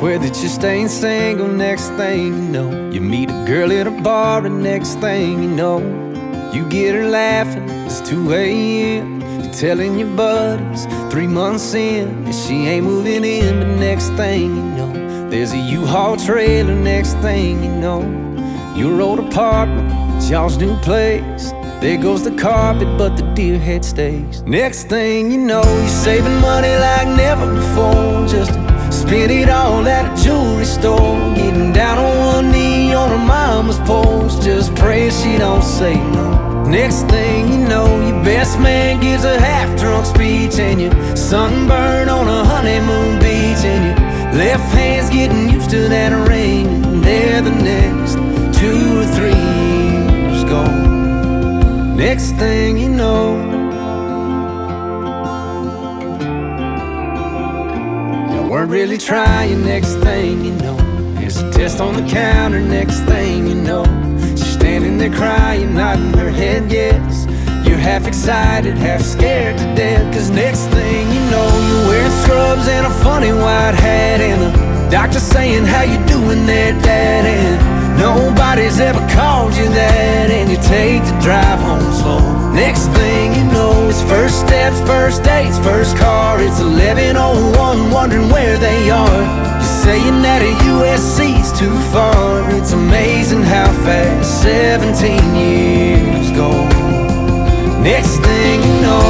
Swear that you're staying single. Next thing you know, you meet a girl at a bar, and next thing you know, you get her laughing. It's 2 a.m. You're telling your buddies 3 months in and she ain't moving in. But next thing you know, there's a U-Haul trailer. Next thing you know, your old apartment, it's y'all's new place. There goes the carpet, but the deer head stays. Next thing you know, you're saving money like never before, just to spend it all at a jewelry store. Getting down on one knee on her mama's porch, just praying she don't say no. Next thing you know, your best man gives a half-drunk speech, and you're sunburned on a honeymoon beach, and your left hand's getting used to that ring, and there the next 2 or 3 years gone. Next thing you know, you weren't really trying. Next thing you know, there's a test on the counter. Next thing you know, she's standing there crying, nodding her head yes. You're half excited, half scared to death, cause next thing you know, you're wearing scrubs and a funny white hat, and the doctor saying, how you doing there, Dad? And nobody's ever called you that, and you take the drive home slow. Next thing you know, it's first steps, first dates, first car. It's 11:01, wondering where they are. You're saying that a USC's too far. It's amazing how fast 17 years go. Next thing you know,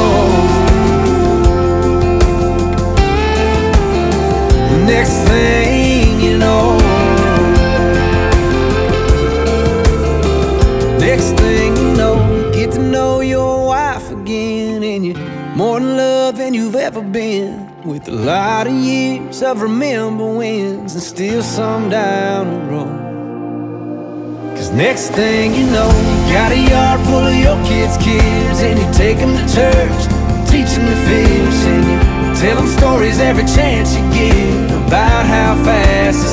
next thing you know, next thing you know, you get to know your wife again, and you're more in love than you've ever been, with a lot of years of remember wins and still some down the road. Cause next thing you know, you got a yard full of your kids' kids, and you take them to church, teach them to fish, and you tell them stories every chance you get about how fast